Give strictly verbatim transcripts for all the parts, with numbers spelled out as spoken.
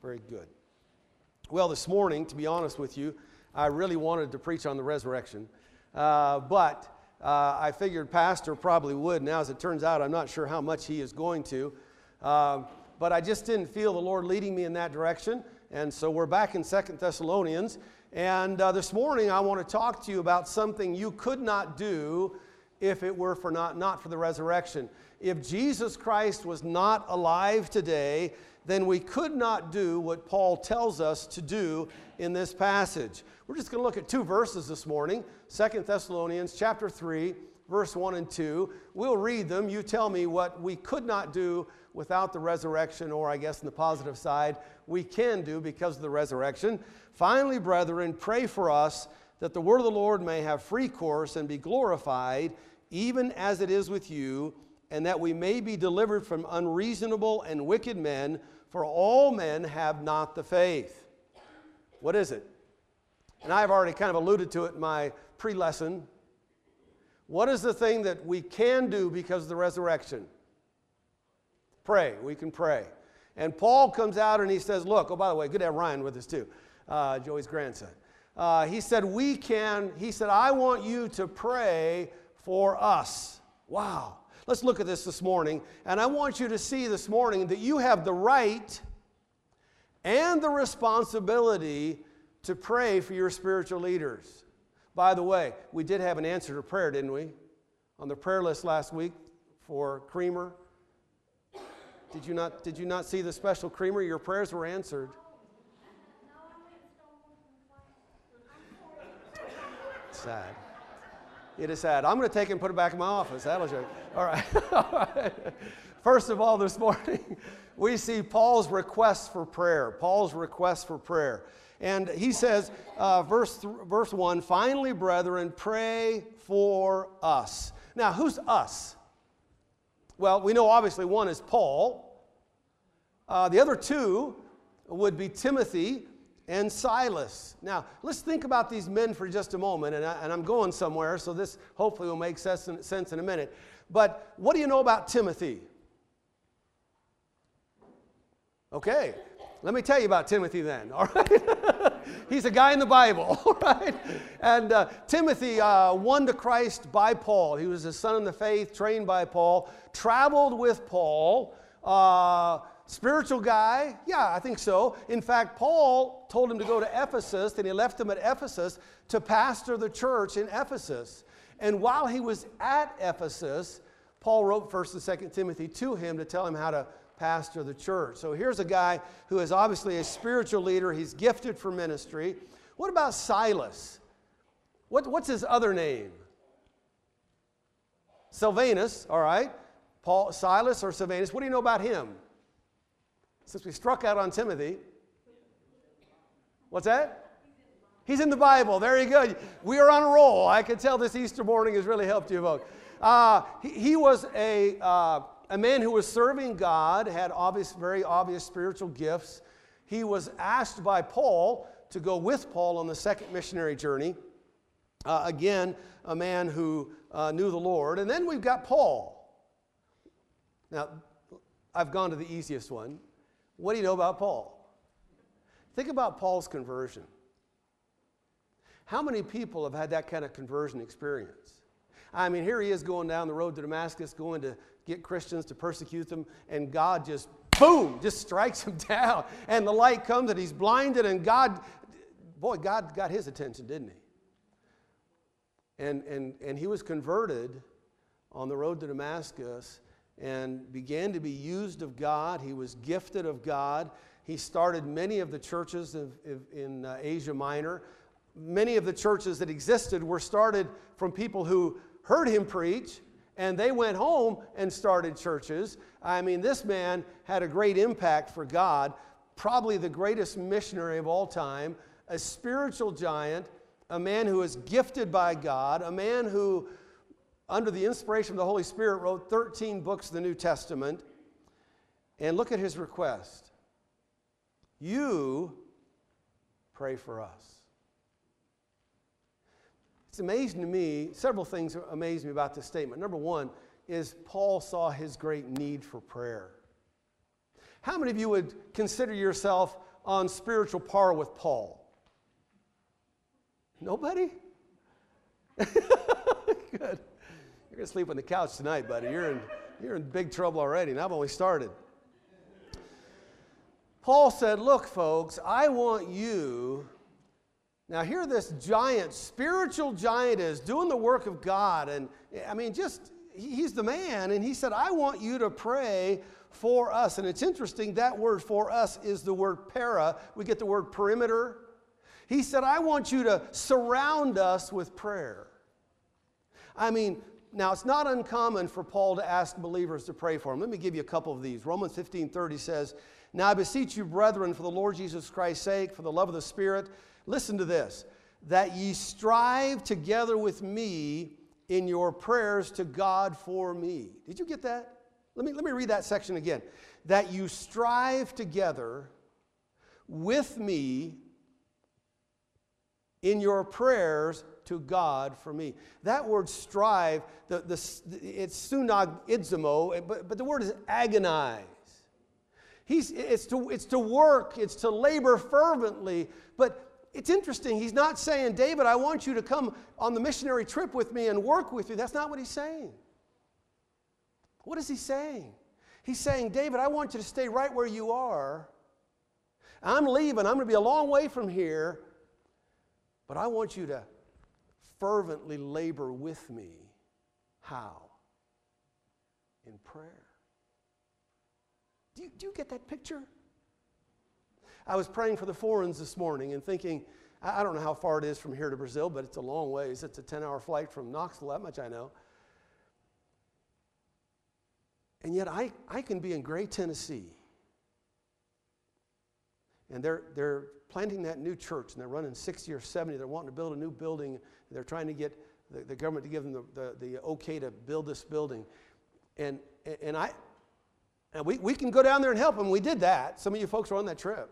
Very good. Well, this morning, to be honest with you, I really wanted to preach on the resurrection, uh, but uh, I figured Pastor probably would. Now, as it turns out, I'm not sure how much he is going to, uh, but I just didn't feel the Lord leading me in that direction, and so we're back in Second Thessalonians, and uh, this morning I want to talk to you about something you could not do if it were for not, not for the resurrection. If Jesus Christ was not alive today, then we could not do what Paul tells us to do in this passage. We're just going to look at two verses this morning, Second Thessalonians chapter three, verse one and two. We'll read them. You tell me what we could not do without the resurrection, or I guess on the positive side, we can do because of the resurrection. Finally, brethren, pray for us that the word of the Lord may have free course and be glorified, even as it is with you, and that we may be delivered from unreasonable and wicked men, for all men have not the faith. What is it? And I've already kind of alluded to it in my pre-lesson. What is the thing that we can do because of the resurrection? Pray. We can pray. And Paul comes out and he says, look, oh, by the way, good to have Ryan with us too, uh, Joey's grandson. Uh, he said, we can, he said, I want you to pray for us. Wow. Let's look at this this morning, and I want you to see this morning that you have the right and the responsibility to pray for your spiritual leaders. By the way, we did have an answer to prayer, didn't we? On the prayer list last week for Creamer. Did you not, did you not see the special Creamer? Your prayers were answered. Sad. It is sad. I'm going to take it and put it back in my office. That'll show you. All right. All right. First of all, this morning, we see Paul's request for prayer. Paul's request for prayer. And he says, uh, verse, th- verse one, finally, brethren, pray for us. Now, who's us? Well, we know obviously one is Paul. Uh, the other two would be Timothy and Silas. Now, let's think about these men for just a moment, and, I, and I'm going somewhere, so this hopefully will make sense in, sense in a minute. But what do you know about Timothy? Okay, let me tell you about Timothy then, all right? He's a guy in the Bible, all right? And uh, Timothy uh, won to Christ by Paul. He was a son in the faith, trained by Paul, traveled with Paul, uh, spiritual guy? Yeah, I think so. In fact, Paul told him to go to Ephesus, and he left him at Ephesus to pastor the church in Ephesus. And while he was at Ephesus, Paul wrote First and Second Timothy to him to tell him how to pastor the church. So here's a guy who is obviously a spiritual leader. He's gifted for ministry. What about Silas? What, what's his other name? Silvanus, all right. Paul, Silas or Silvanus. What do you know about him? Since we struck out on Timothy. What's that? He's in the Bible. Very good. We are on a roll. I can tell this Easter morning has really helped you folks. Uh, he, he was a, uh, a man who was serving God, had obvious, very obvious spiritual gifts. He was asked by Paul to go with Paul on the second missionary journey. Uh, again, a man who uh, knew the Lord. And then we've got Paul. Now, I've gone to the easiest one. What do you know about Paul? Think about Paul's conversion. How many people have had that kind of conversion experience? I mean, here he is going down the road to Damascus, going to get Christians to persecute them, and God just, boom, just strikes him down. And the light comes, and he's blinded, and God, boy, God got his attention, didn't he? And, and, and he was converted on the road to Damascus, and began to be used of God. He was gifted of God. He started many of the churches of, of, in uh, Asia Minor. Many of the churches that existed were started from people who heard him preach, and they went home and started churches. I mean, this man had a great impact for God, probably the greatest missionary of all time, a spiritual giant, a man who was gifted by God, a man who, under the inspiration of the Holy Spirit, wrote thirteen books of the New Testament. And look at his request. You pray for us. It's amazing to me, several things amaze me about this statement. Number one is Paul saw his great need for prayer. How many of you would consider yourself on spiritual par with Paul? Nobody? Good. You're going to sleep on the couch tonight, buddy. You're in, you're in big trouble already, and I've only started. Paul said, look, folks, I want you... Now here this giant, spiritual giant is doing the work of God. And I mean, just, he's the man. And he said, I want you to pray for us. And it's interesting, that word for us is the word para. We get the word perimeter. He said, I want you to surround us with prayer. I mean, now it's not uncommon for Paul to ask believers to pray for him. Let me give you a couple of these. Romans fifteen thirty says, now I beseech you, brethren, for the Lord Jesus Christ's sake, for the love of the Spirit, listen to this, that ye strive together with me in your prayers to God for me. Did you get that? Let me, let me read that section again. That you strive together with me in your prayers to God for me. That word strive, the, the, it's sunag idzimo, but, but the word is agonize. He's, it's, to, it's to work, it's to labor fervently, but it's interesting. He's not saying, David, I want you to come on the missionary trip with me and work with you. That's not what he's saying. What is he saying? He's saying, David, I want you to stay right where you are. I'm leaving. I'm going to be a long way from here. But I want you to fervently labor with me. How? In prayer. Do you, do you get that picture? I was praying for the foreigners this morning and thinking, I don't know how far it is from here to Brazil, but it's a long ways. It's a ten-hour flight from Knoxville, that much I know. And yet I, I can be in Gray, Tennessee. And they're, they're planting that new church, and they're running sixty or seventy. They're wanting to build a new building. They're trying to get the, the government to give them the, the, the okay to build this building. And, and, I, and we, we can go down there and help them. We did that. Some of you folks were on that trip.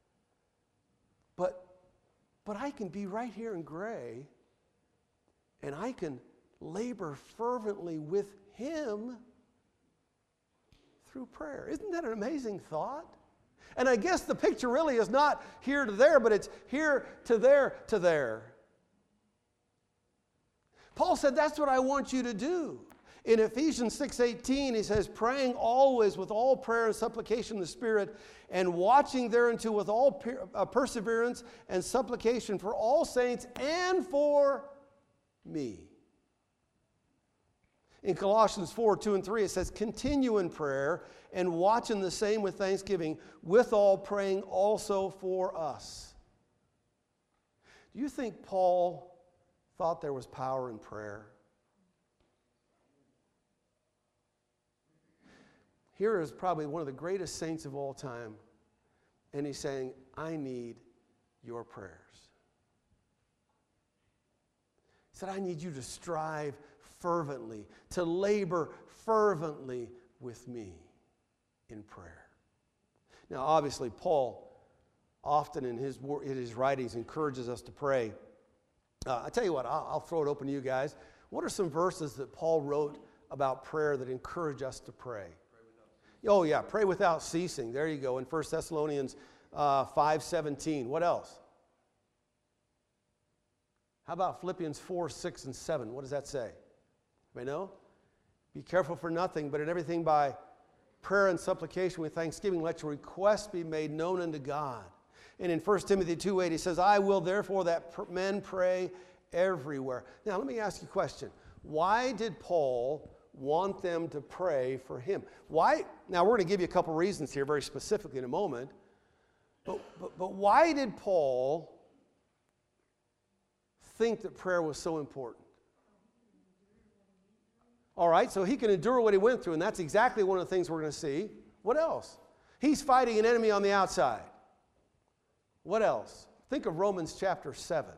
But, but I can be right here in Gray, and I can labor fervently with him through prayer. Isn't that an amazing thought? And I guess the picture really is not here to there, but it's here to there to there. Paul said, that's what I want you to do. In Ephesians six eighteen, he says, praying always with all prayer and supplication in the Spirit, and watching thereunto with all per- uh, perseverance and supplication for all saints and for me. In Colossians four, two and three, it says, continue in prayer and watch in the same with thanksgiving, with all praying also for us. Do you think Paul thought there was power in prayer? Here is probably one of the greatest saints of all time, and he's saying, I need your prayers. He said, I need you to strive fervently, to labor fervently with me in prayer. Now, obviously, Paul often in his, in his writings encourages us to pray. Uh, I tell you what, I'll, I'll throw it open to you guys. What are some verses that Paul wrote about prayer that encourage us to pray? Oh, yeah, pray without ceasing. There you go, in First Thessalonians uh, five seventeen. What else? How about Philippians four, six, and seven? What does that say? Anybody know? Be careful for nothing, but in everything by prayer and supplication with thanksgiving, let your requests be made known unto God. And in First Timothy two eight, he says, I will therefore that men pray everywhere. Now, let me ask you a question. Why did Paul want them to pray for him? Why? Now, we're going to give you a couple reasons here very specifically in a moment. But, but, but why did Paul think that prayer was so important? All right, so he can endure what he went through, and that's exactly one of the things we're going to see. What else? He's fighting an enemy on the outside. What else? Think of Romans chapter seven.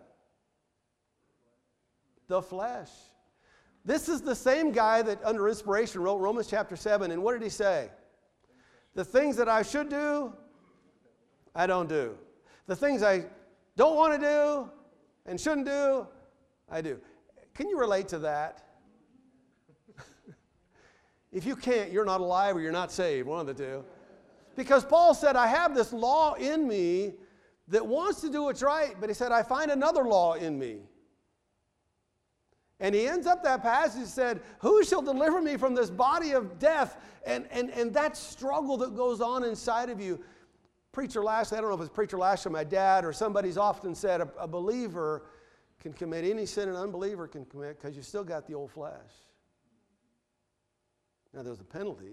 The flesh. This is the same guy that under inspiration wrote Romans chapter seven, and what did he say? The things that I should do, I don't do. The things I don't want to do and shouldn't do, I do. Can you relate to that? If you can't, you're not alive or you're not saved, one of the two. Because Paul said, I have this law in me that wants to do what's right, but he said, I find another law in me. And he ends up that passage and said, who shall deliver me from this body of death? And, and, and that struggle that goes on inside of you. Preacher Lashley, I don't know if it's Preacher Lashley, my dad, or somebody's often said, a, a believer can commit any sin an unbeliever can commit because you still got the old flesh. Now, there's a penalty.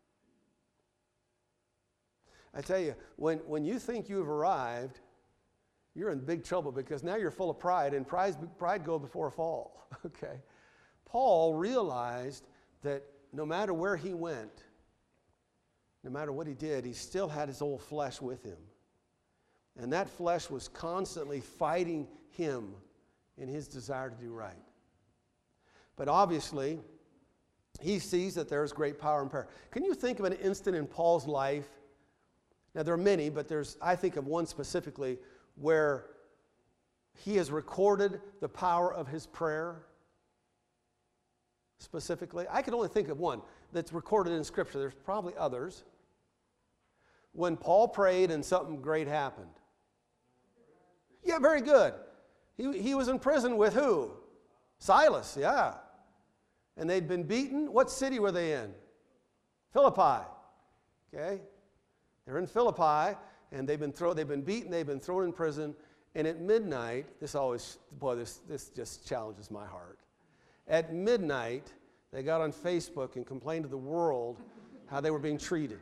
I tell you, when, when you think you've arrived, you're in big trouble because now you're full of pride, and pride, pride goes before a fall. Okay? Paul realized that no matter where he went, no matter what he did, he still had his old flesh with him. And that flesh was constantly fighting him in his desire to do right. But obviously, he sees that there is great power in prayer. Can you think of an instant in Paul's life? Now, there are many, but there's, I think of one specifically where he has recorded the power of his prayer specifically. I can only think of one that's recorded in Scripture. There's probably others. When Paul prayed and something great happened. Yeah, very good. He, he was in prison with who? Silas, yeah. And they'd been beaten. What city were they in? Philippi. Okay? They're in Philippi, and they've been thrown, they've been beaten, they've been thrown in prison. And at midnight, this always, boy, this, this just challenges my heart. At midnight, they got on Facebook and complained to the world how they were being treated.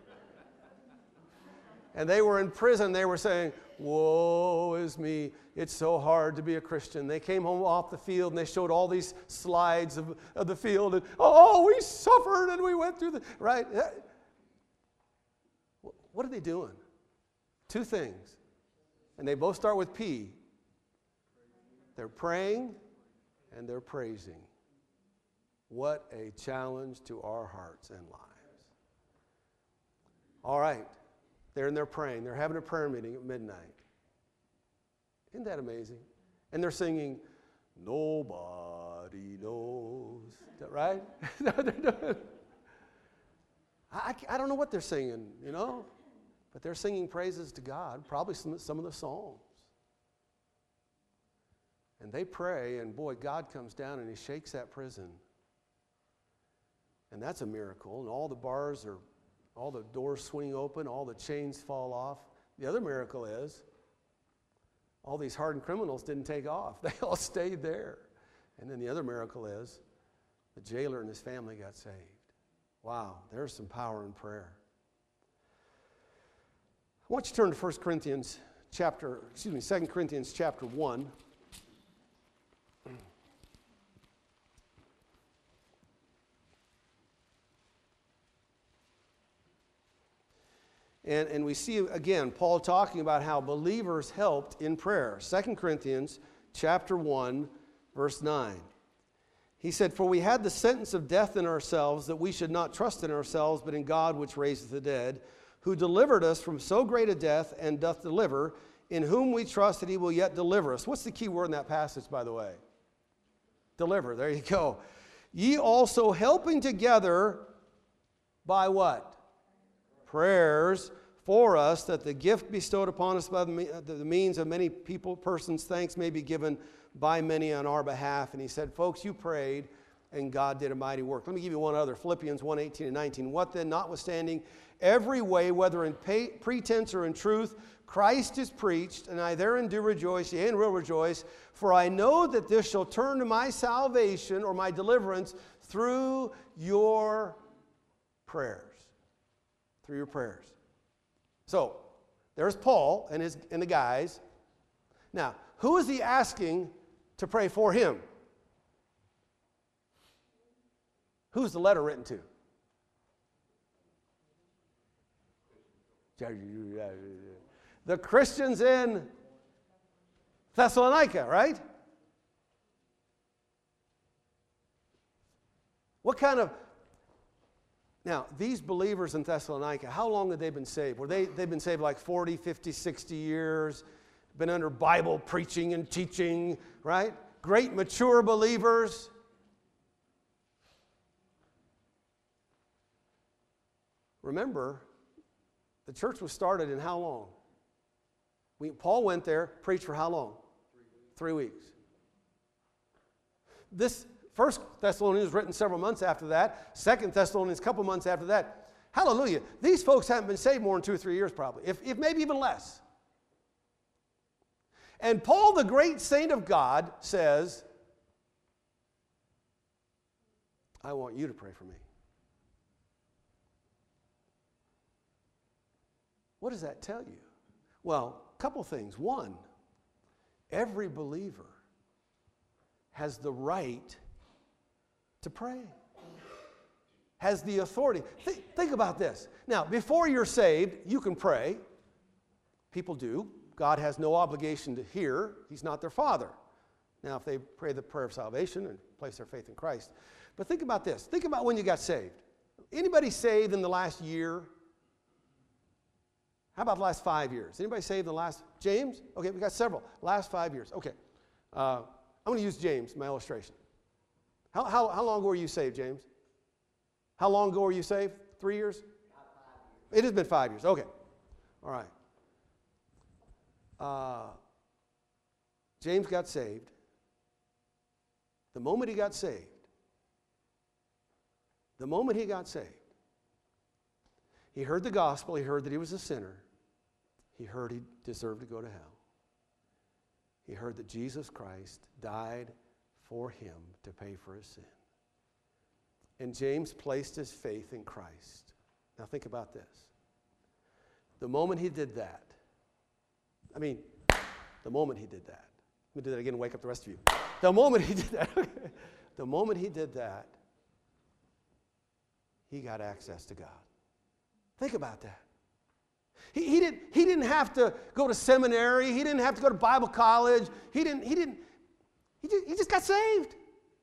And they were in prison. They were saying, woe is me. It's so hard to be a Christian. They came home off the field and they showed all these slides of, of the field. And, oh, we suffered and we went through the, right? What are they doing? Two things. And they both start with P. They're praying and they're praising. What a challenge to our hearts and lives. All right. They're in there praying. They're having a prayer meeting at midnight. Isn't that amazing? And they're singing, nobody knows. Is that right? I, I don't know what they're singing, you know? But they're singing praises to God, probably some, some of the Psalms. And they pray, and boy, God comes down and he shakes that prison. And that's a miracle. And all the bars are, all the doors swing open, all the chains fall off. The other miracle is, all these hardened criminals didn't take off. They all stayed there. And then the other miracle is, the jailer and his family got saved. Wow, there's some power in prayer. I want you to turn to First Corinthians chapter, excuse me, Second Corinthians chapter one. And, and we see, again, Paul talking about how believers helped in prayer. Second Corinthians chapter one, verse nine. He said, for we had the sentence of death in ourselves, that we should not trust in ourselves, but in God which raiseth the dead, who delivered us from so great a death, and doth deliver, in whom we trust that he will yet deliver us. What's the key word in that passage, by the way? Deliver. There you go. Ye also helping together by what? Prayers for us, that the gift bestowed upon us by the, the means of many people, persons, thanks may be given by many on our behalf. And he said, folks, you prayed, and God did a mighty work. Let me give you one other, Philippians one, eighteen and nineteen. What then, notwithstanding every way, whether in pay, pretense or in truth, Christ is preached, and I therein do rejoice, yea, and will rejoice, for I know that this shall turn to my salvation or my deliverance through your prayers. Through your prayers. So, there's Paul and his and the guys. Now, who is he asking to pray for him? Who's the letter written to? The Christians in Thessalonica, right? What kind of... Now, these believers in Thessalonica, how long had they been saved? Were they, they've been saved like forty, fifty, sixty years, been under Bible preaching and teaching, right? Great mature believers. Remember, The church was started in how long? We, Paul went there, preached for how long? Three weeks. Three weeks. This First Thessalonians was written several months after that. Second Thessalonians a couple months after that. Hallelujah. These folks haven't been saved more than two or three years probably, if, if maybe even less. And Paul, the great saint of God, says, I want you to pray for me. What does that tell you? Well, a couple things. One, every believer has the right to pray, has the authority. Think, think about this. Now, before you're saved, you can pray. People do. God has no obligation to hear. He's not their father. Now, if they pray the prayer of salvation and place their faith in Christ. But think about this. Think about when you got saved. Anybody saved in the last year? How about the last five years? Anybody saved in the last, James? Okay, we got several. Last five years. Okay. Uh, I'm going to use James, my illustration. How, how, how long ago were you saved, James? How long ago were you saved? Three years? About five years. It has been five years. Okay. All right. Uh, James got saved. The moment he got saved, the moment he got saved, he heard the gospel. He heard that he was a sinner. He heard he deserved to go to hell. He heard that Jesus Christ died for him to pay for his sin. And James placed his faith in Christ. Now think about this. The moment he did that, I mean, the moment he did that, let me do that again and wake up the rest of you. The moment he did that, the moment he did that, he got access to God. Think about that. He, he, didn't, he didn't have to go to seminary. He didn't have to go to Bible college. He didn't, he didn't, he just, he just got saved.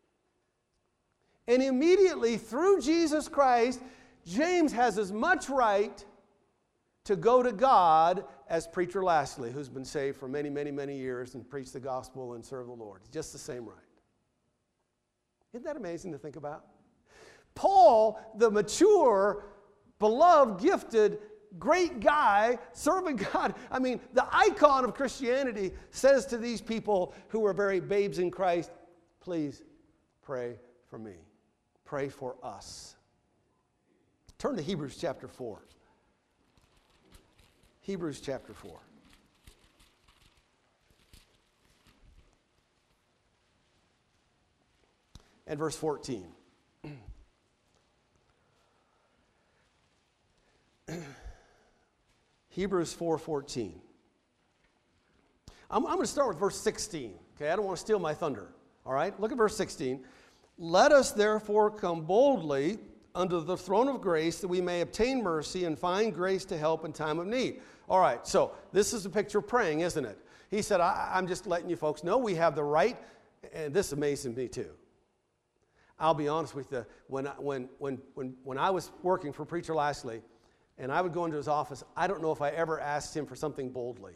And immediately through Jesus Christ, James has as much right to go to God as Preacher Lastly, who's been saved for many, many, many years and preached the gospel and served the Lord. It's just the same right. Isn't that amazing to think about? Paul, the mature, beloved, gifted, great guy, serving God. I mean, the icon of Christianity says to these people who are very babes in Christ, please pray for me. Pray for us. Turn to Hebrews chapter four. Hebrews chapter four. And verse fourteen. Hebrews four fourteen. I'm, I'm going to start with verse sixteen. Okay, I don't want to steal my thunder. All right, look at verse sixteen. Let us therefore come boldly under the throne of grace that we may obtain mercy and find grace to help in time of need. All right, so this is a picture of praying, isn't it? He said, I, I'm just letting you folks know we have the right, and this amazes me too. I'll be honest with you, when I, when, when, when, when I was working for Preacher Lastly, and I would go into his office, I don't know if I ever asked him for something boldly.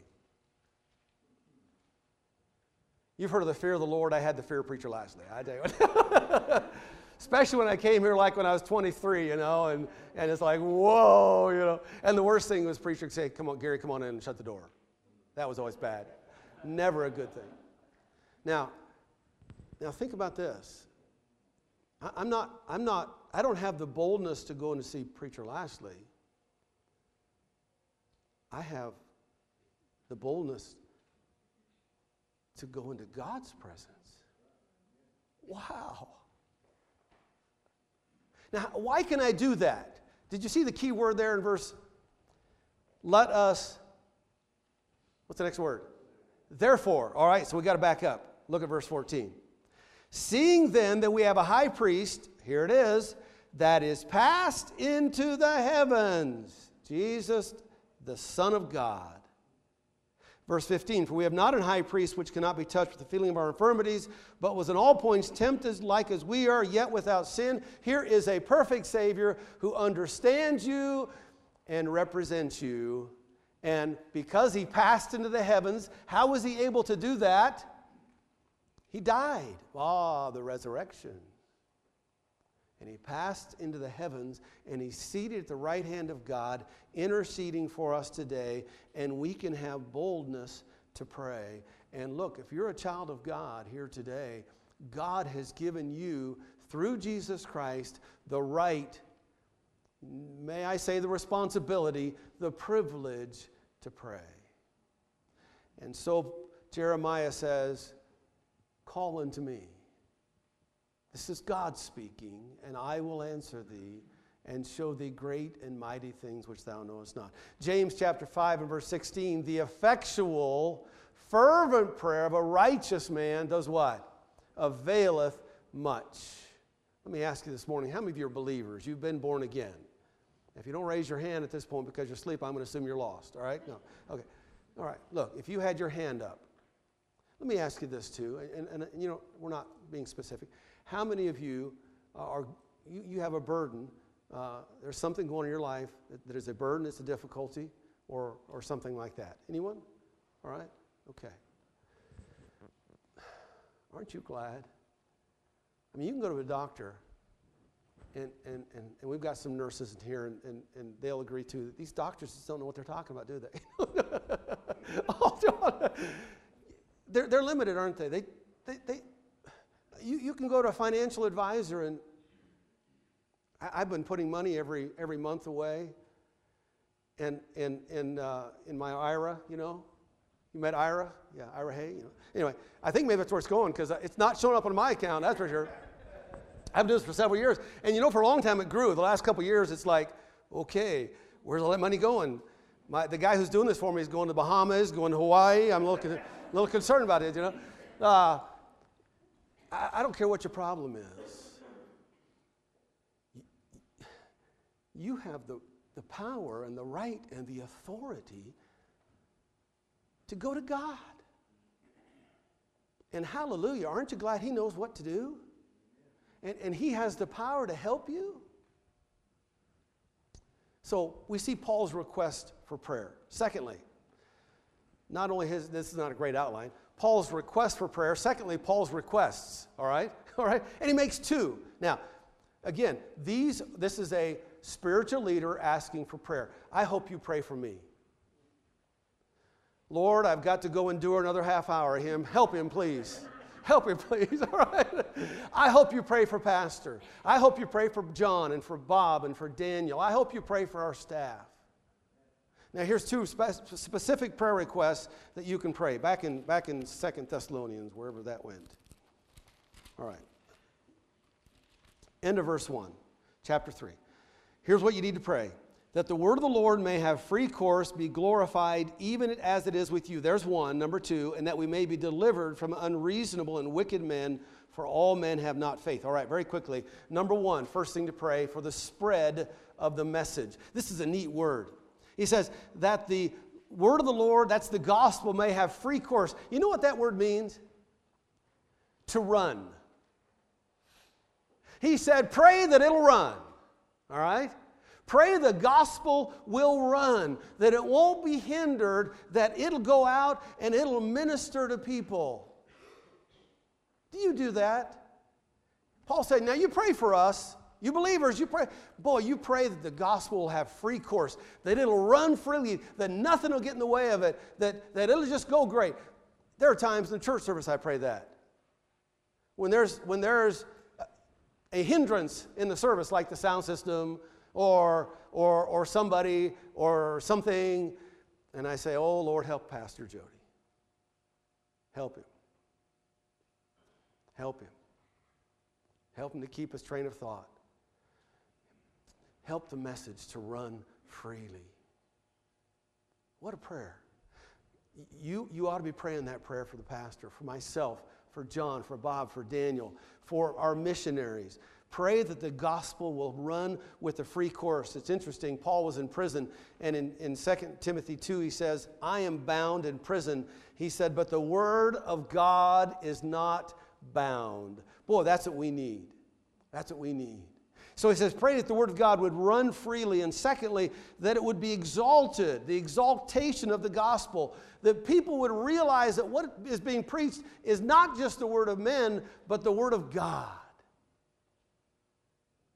You've heard of the fear of the Lord. I had the fear of Preacher Lastly. I tell you. Especially when I came here, like when I was twenty-three, you know, and, and it's like, whoa, you know. And the worst thing was preacher would say, come on, Gary, come on in and shut the door. That was always bad. Never a good thing. Now, now think about this. I, I'm not, I'm not, I don't have the boldness to go in to see Preacher Lastly. I have the boldness to go into God's presence. Wow. Now, why can I do that? Did you see the key word there in verse? Let us, what's the next word? Therefore. All right, so we got to back up. Look at verse fourteen. Seeing then that we have a high priest, here it is, that is passed into the heavens, Jesus, the Son of God. Verse fifteen, for we have not an high priest which cannot be touched with the feeling of our infirmities, but was in all points tempted like as we are, yet without sin. Here is a perfect Savior who understands you and represents you. And because he passed into the heavens, how was he able to do that? He died. Ah, the resurrection. And he passed into the heavens, and he's seated at the right hand of God, interceding for us today, and we can have boldness to pray. And look, if you're a child of God here today, God has given you, through Jesus Christ, the right, may I say the responsibility, the privilege to pray. And so Jeremiah says, call unto me. This is God speaking, and I will answer thee and show thee great and mighty things which thou knowest not. James chapter five and verse sixteen, the effectual, fervent prayer of a righteous man does what? Availeth much. Let me ask you this morning, how many of you are believers? You've been born again. If you don't raise your hand at this point because you're asleep, I'm going to assume you're lost, all right? No. Okay. All right. Look, if you had your hand up, let me ask you this too, and, and, and you know, we're not being specific. How many of you are, you, you have a burden, uh, there's something going on in your life that, that is a burden, it's a difficulty, or, or something like that? Anyone? All right? Okay. Aren't you glad? I mean, you can go to a doctor, and, and, and, and we've got some nurses in here, and, and, and they'll agree too, that these doctors just don't know what they're talking about, do they? oh, they're, they're limited, aren't they? They, they, they You, you can go to a financial advisor, and I, I've been putting money every every month away, and in in uh, in my I R A, you know, you met Ira, yeah, Ira Hay, you know. Anyway, I think maybe that's where it's going because it's not showing up on my account. That's for sure. I've been doing this for several years, and you know, for a long time it grew. The last couple of years, it's like, okay, where's all that money going? My the guy who's doing this for me is going to the Bahamas, going to Hawaii. I'm a little a little concerned about it, you know. Uh, I don't care what your problem is. You have the, the power and the right and the authority to go to God. And hallelujah, aren't you glad he knows what to do? And, and he has the power to help you? So we see Paul's request for prayer. Secondly, not only his, this is not a great outline, Paul's request for prayer. Secondly, Paul's requests, all right? All right? And he makes two. Now, again, these this is a spiritual leader asking for prayer. I hope you pray for me. Lord, I've got to go endure another half hour of him. Help him, please. Help him, please, all right? I hope you pray for Pastor. I hope you pray for John and for Bob and for Daniel. I hope you pray for our staff. Now, here's two spe- specific prayer requests that you can pray. Back in, back in Second Thessalonians, wherever that went. All right. End of verse one, chapter three. Here's what you need to pray. That the word of the Lord may have free course, be glorified, even as it is with you. There's one. Number two, and that we may be delivered from unreasonable and wicked men, for all men have not faith. All right, very quickly. Number one, first thing to pray, for the spread of the message. This is a neat word. He says that the word of the Lord, that's the gospel, may have free course. You know what that word means? To run. He said, pray that it'll run. All right? Pray the gospel will run, that it won't be hindered, that it'll go out and it'll minister to people. Do you do that? Paul said, now you pray for us. You believers, you pray. Boy, you pray that the gospel will have free course, that it'll run freely, that nothing will get in the way of it, that, that it'll just go great. There are times in church service I pray that. When there's, when there's a hindrance in the service, like the sound system or, or, or somebody or something, and I say, oh, Lord, help Pastor Jody. Help him. Help him. Help him to keep his train of thought. Help the message to run freely. What a prayer. You, you ought to be praying that prayer for the pastor, for myself, for John, for Bob, for Daniel, for our missionaries. Pray that the gospel will run with a free course. It's interesting, Paul was in prison, and in, in Second Timothy two, he says, I am bound in prison. He said, but the word of God is not bound. Boy, that's what we need. That's what we need. So he says, pray that the word of God would run freely. And secondly, that it would be exalted, the exaltation of the gospel. That people would realize that what is being preached is not just the word of men, but the word of God.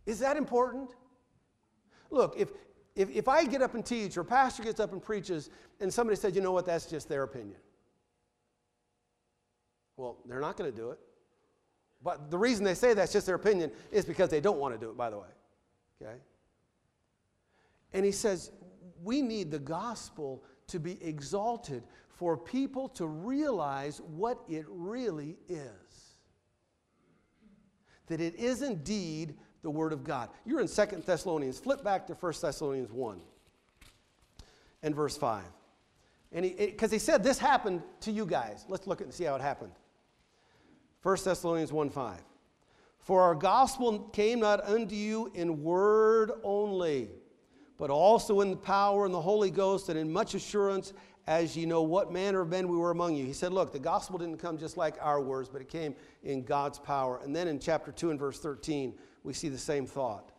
Is that important? Look, if, if, if I get up and teach, or a pastor gets up and preaches, and somebody says, you know what, that's just their opinion. Well, they're not going to do it. But the reason they say that's just their opinion is because they don't want to do it, by the way. Okay? And he says, we need the gospel to be exalted for people to realize what it really is. That it is indeed the Word of God. You're in Second Thessalonians. Flip back to First Thessalonians one and verse five. And he, because he said this happened to you guys. Let's look at and see how it happened. First Thessalonians one five. For our gospel came not unto you in word only, but also in the power and the Holy Ghost, and in much assurance, as ye know what manner of men we were among you. He said, look, the gospel didn't come just like our words, but it came in God's power. And then in chapter two and verse thirteen, we see the same thought.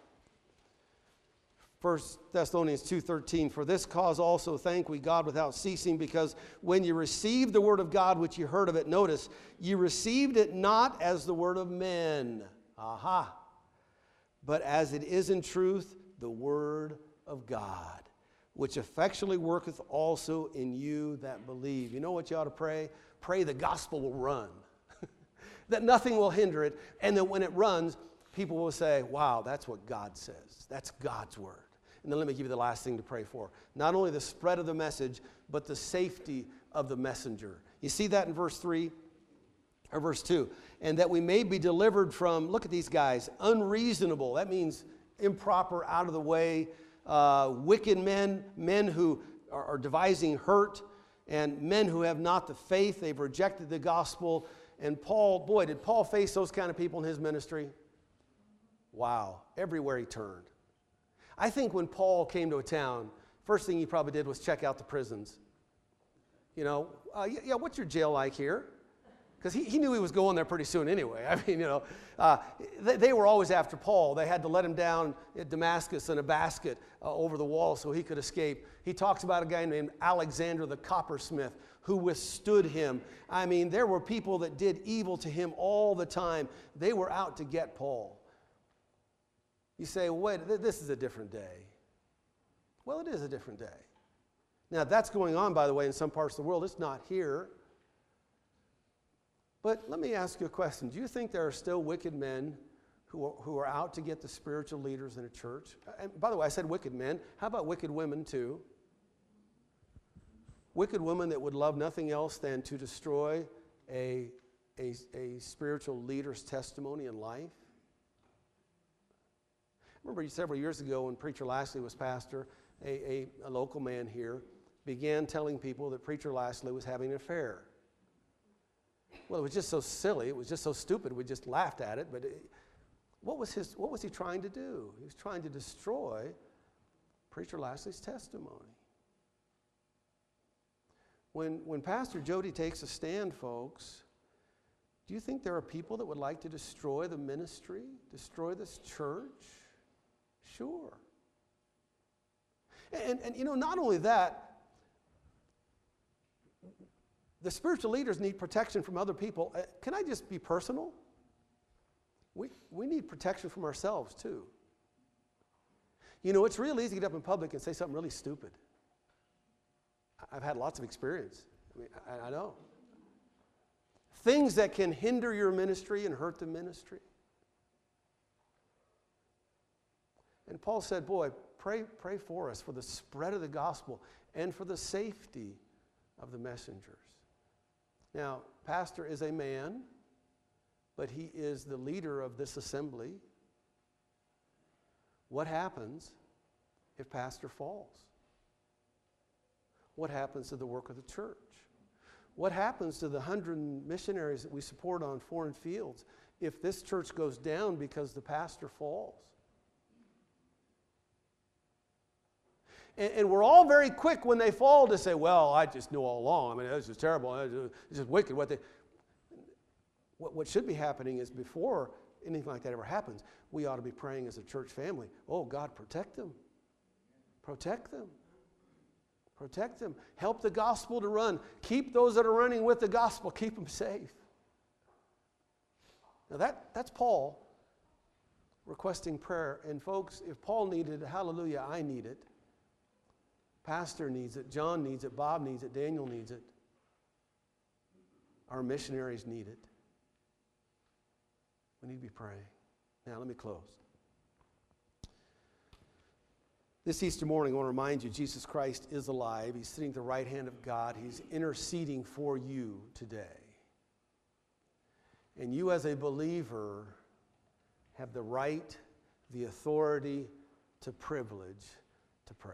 First Thessalonians two thirteen, for this cause also thank we God without ceasing, because when you received the word of God, which you heard of it, notice, you received it not as the word of men, aha, but as it is in truth, the word of God, which effectually worketh also in you that believe. You know what you ought to pray? Pray the gospel will run, that nothing will hinder it, and that when it runs, people will say, wow, that's what God says. That's God's word. And then let me give you the last thing to pray for. Not only the spread of the message, but the safety of the messenger. You see that in verse three or verse two. And that we may be delivered from, look at these guys, unreasonable. That means improper, out of the way, uh, wicked men, men who are, are devising hurt, and men who have not the faith. They've rejected the gospel. And Paul, boy, did Paul face those kind of people in his ministry? Wow, everywhere he turned. I think when Paul came to a town, first thing he probably did was check out the prisons. You know, uh, yeah, what's your jail like here? Because he, he knew he was going there pretty soon anyway. I mean, you know, uh, they, they were always after Paul. They had to let him down at Damascus in a basket uh, over the wall so he could escape. He talks about a guy named Alexander the coppersmith who withstood him. I mean, there were people that did evil to him all the time. They were out to get Paul. You say, well, wait, this is a different day. Well, it is a different day. Now, that's going on, by the way, in some parts of the world. It's not here. But let me ask you a question. Do you think there are still wicked men who are, who are out to get the spiritual leaders in a church? And by the way, I said wicked men. How about wicked women, too? Wicked women that would love nothing else than to destroy a, a, a spiritual leader's testimony in life? I remember several years ago when Preacher Lashley was pastor, a, a, a local man here began telling people that Preacher Lashley was having an affair. Well, it was just so silly. It was just so stupid. We just laughed at it. But it, what was his? What was he trying to do? He was trying to destroy Preacher Lashley's testimony. When, when Pastor Jody takes a stand, folks, do you think there are people that would like to destroy the ministry, destroy this church? Sure. And, and, you know, not only that, the spiritual leaders need protection from other people. Uh, can I just be personal? We, we need protection from ourselves, too. You know, it's real easy to get up in public and say something really stupid. I've had lots of experience. I mean, I, I know. Things that can hinder your ministry and hurt the ministry. And Paul said, boy, pray, pray for us for the spread of the gospel and for the safety of the messengers. Now, pastor is a man, but he is the leader of this assembly. What happens if pastor falls? What happens to the work of the church? What happens to the hundred missionaries that we support on foreign fields if this church goes down because the pastor falls? And, and we're all very quick when they fall to say, well, I just knew all along. I mean, this is terrible. It's just wicked. What, they, what, what should be happening is before anything like that ever happens, we ought to be praying as a church family, oh, God, protect them. Protect them. Protect them. Help the gospel to run. Keep those that are running with the gospel, keep them safe. Now that, that's Paul. requesting prayer. And folks, if Paul needed it, hallelujah, I need it. Pastor needs it. John needs it. Bob needs it. Daniel needs it. Our missionaries need it. We need to be praying. Now, let me close. This Easter morning, I want to remind you, Jesus Christ is alive. He's sitting at the right hand of God. He's interceding for you today. And you as a believer have the right, the authority, the privilege to pray.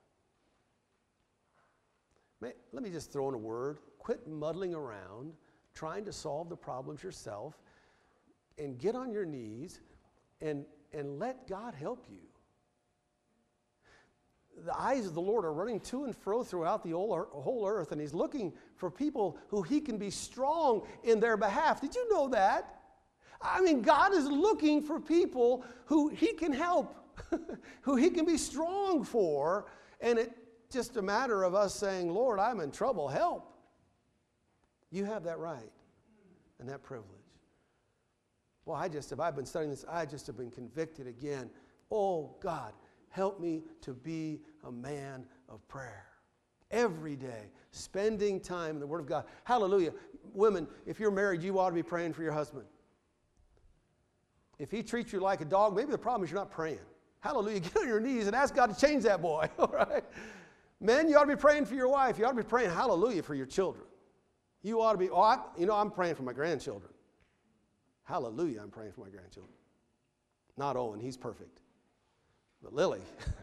May, let me just throw in a word. Quit muddling around, trying to solve the problems yourself, and get on your knees and, and let God help you. The eyes of the Lord are running to and fro throughout the whole earth, and He's looking for people who He can be strong in their behalf. Did you know that? I mean, God is looking for people who He can help, who He can be strong for, and it's just a matter of us saying, Lord, I'm in trouble, help. You have that right and that privilege. Well, I just, if I've been studying this, I just have been convicted again. Oh, God, help me to be a man of prayer. Every day, spending time in the Word of God. Hallelujah. Women, if you're married, you ought to be praying for your husband. If he treats you like a dog, maybe the problem is you're not praying. Hallelujah. Get on your knees and ask God to change that boy. All right? Men, you ought to be praying for your wife. You ought to be praying, hallelujah, for your children. You ought to be, oh, I, you know, I'm praying for my grandchildren. Hallelujah, I'm praying for my grandchildren. Not Owen, he's perfect. But Lily,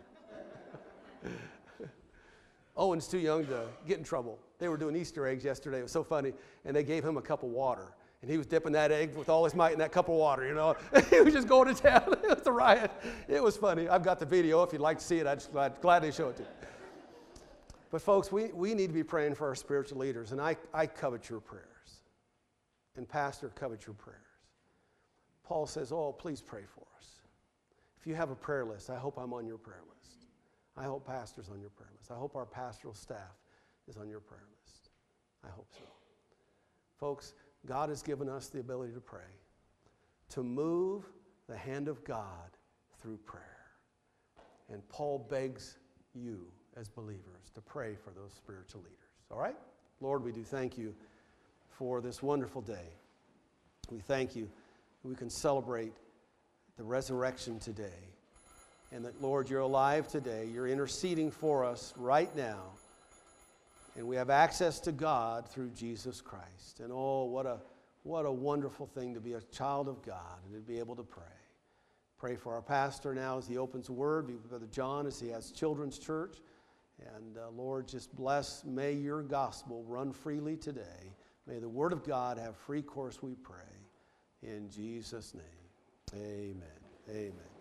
Owen's too young to get in trouble. They were doing Easter eggs yesterday. It was so funny. And they gave him a cup of water. And he was dipping that egg with all his might in that cup of water, you know. He was just going to town. It was a riot. It was funny. I've got the video. If you'd like to see it, I'd just glad, gladly show it to you. But folks, we, we need to be praying for our spiritual leaders. And I, I covet your prayers. And Pastor, covet your prayers. Paul says, oh, please pray for us. If you have a prayer list, I hope I'm on your prayer list. I hope Pastor's on your prayer list. I hope our pastoral staff is on your prayer list. I hope so. Folks, God has given us the ability to pray, to move the hand of God through prayer. And Paul begs you as believers to pray for those spiritual leaders. All right? Lord, we do thank you for this wonderful day. We thank you that we can celebrate the resurrection today. And that, Lord, you're alive today. You're interceding for us right now. And we have access to God through Jesus Christ. And oh, what a what a wonderful thing to be a child of God and to be able to pray. Pray for our pastor now as he opens the Word. Be with Brother John as he has children's church. And uh, Lord, just bless. May your gospel run freely today. May the Word of God have free course, we pray. In Jesus' name, amen. Amen.